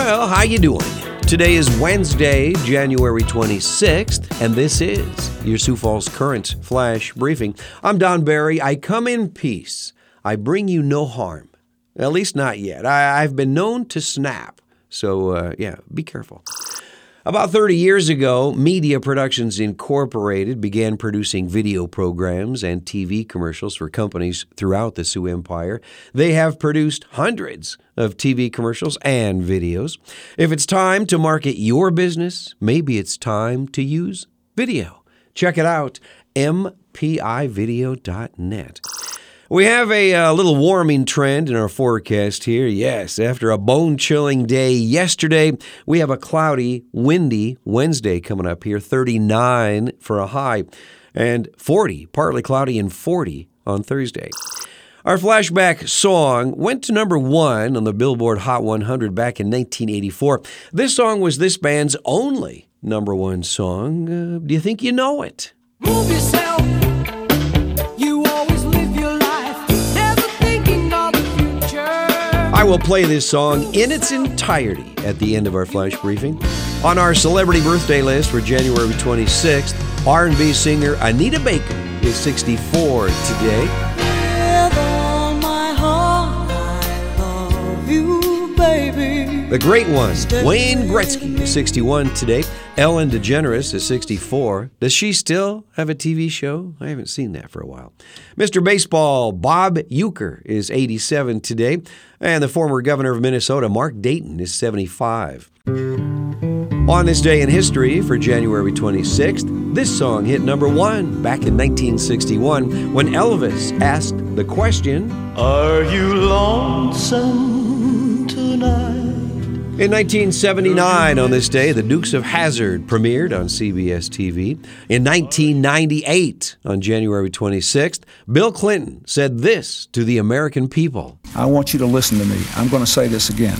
Well, how you doing? Today is Wednesday, January 26th, and this is your Sioux Falls Current Flash Briefing. I'm Don Barry. I come in peace. I bring you no harm. At least not yet. I've been known to snap. So, be careful. About 30 years ago, Media Productions Incorporated began producing video programs and TV commercials for companies throughout the Sioux Empire. They have produced hundreds of TV commercials and videos. If it's time to market your business, maybe it's time to use video. Check it out, mpivideo.net. We have a little warming trend in our forecast here. Yes, after a bone-chilling day yesterday, we have a cloudy, windy Wednesday coming up here, 39 for a high, and 40, partly cloudy, and 40 on Thursday. Our flashback song went to number 1 on the Billboard Hot 100 back in 1984. This song was this band's only number 1 song. Do you think you know it? Move yourself. I will play this song in its entirety at the end of our flash briefing. On our celebrity birthday list for January 26th, R&B singer Anita Baker is 64 today. With all my heart, I love you, baby. The great one, Wayne Gretzky, is 61 today. Ellen DeGeneres is 64. Does she still have a TV show? I haven't seen that for a while. Mr. Baseball, Bob Uecker, is 87 today. And the former governor of Minnesota, Mark Dayton, is 75. On this day in history for January 26th, this song hit number 1 back in 1961 when Elvis asked the question, "Are you lonesome tonight?" In 1979, on this day, The Dukes of Hazzard premiered on CBS TV. In 1998, on January 26th, Bill Clinton said this to the American people. I want you to listen to me. I'm going to say this again.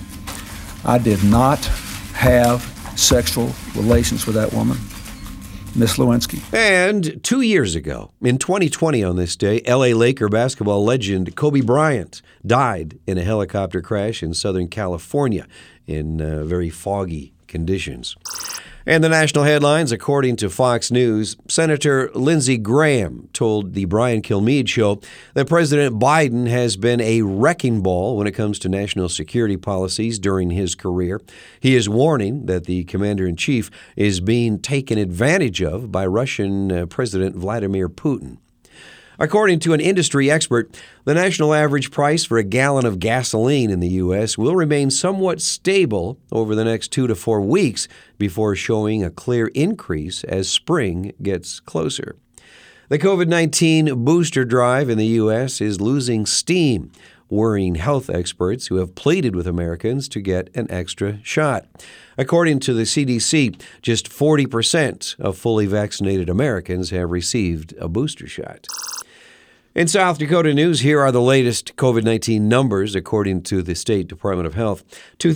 I did not have sexual relations with that woman, Miss Lewinsky. And 2 years ago, in 2020 on this day, L.A. Laker basketball legend Kobe Bryant died in a helicopter crash in Southern California in very foggy conditions. And the national headlines, according to Fox News, Senator Lindsey Graham told the Brian Kilmeade Show that President Biden has been a wrecking ball when it comes to national security policies during his career. He is warning that the commander-in-chief is being taken advantage of by Russian President Vladimir Putin. According to an industry expert, the national average price for a gallon of gasoline in the U.S. will remain somewhat stable over the next 2 to 4 weeks before showing a clear increase as spring gets closer. The COVID-19 booster drive in the U.S. is losing steam, worrying health experts who have pleaded with Americans to get an extra shot. According to the CDC, just 40% of fully vaccinated Americans have received a booster shot. In South Dakota news, here are the latest COVID-19 numbers according to the State Department of Health.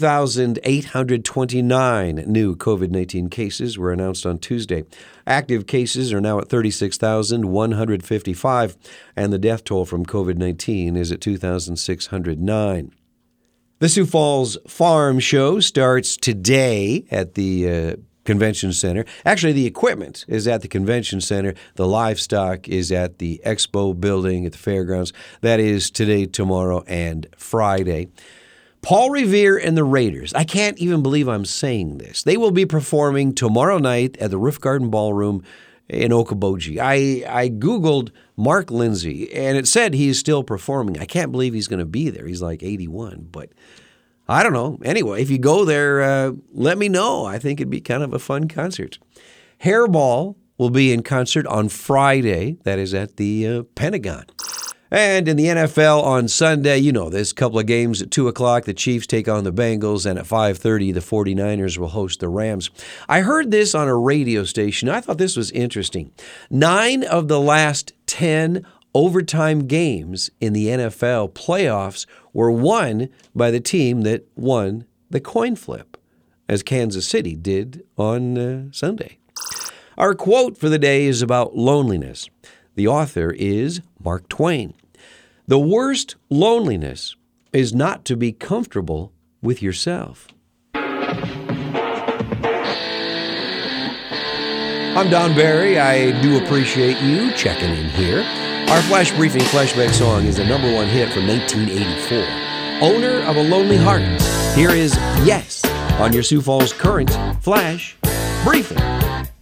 2,829 new COVID-19 cases were announced on Tuesday. Active cases are now at 36,155, and the death toll from COVID-19 is at 2,609. The Sioux Falls Farm Show starts today at the Convention Center. Actually, the equipment is at the Convention Center. The livestock is at the Expo building at the fairgrounds. That is today, tomorrow, and Friday. Paul Revere and the Raiders. I can't even believe I'm saying this. They will be performing tomorrow night at the Roof Garden Ballroom in Okoboji. I Googled Mark Lindsay, and it said he is still performing. I can't believe he's going to be there. He's like 81, but I don't know. Anyway, if you go there, let me know. I think it'd be kind of a fun concert. Hairball will be in concert on Friday. That is at the Pentagon. And in the NFL on Sunday, you know this, couple of games at 2 o'clock. The Chiefs take on the Bengals, and at 5:30, the 49ers will host the Rams. I heard this on a radio station. I thought this was interesting. 9 of the last 10 overtime games in the NFL playoffs were won by the team that won the coin flip, as Kansas City did on Sunday. Our quote for the day is about loneliness. The author is Mark Twain. The worst loneliness is not to be comfortable with yourself. I'm Don Barry. I do appreciate you checking in here. Our Flash Briefing flashback song is a #1 hit from 1984. Owner of a Lonely Heart. Here is Yes on your Sioux Falls Current Flash Briefing.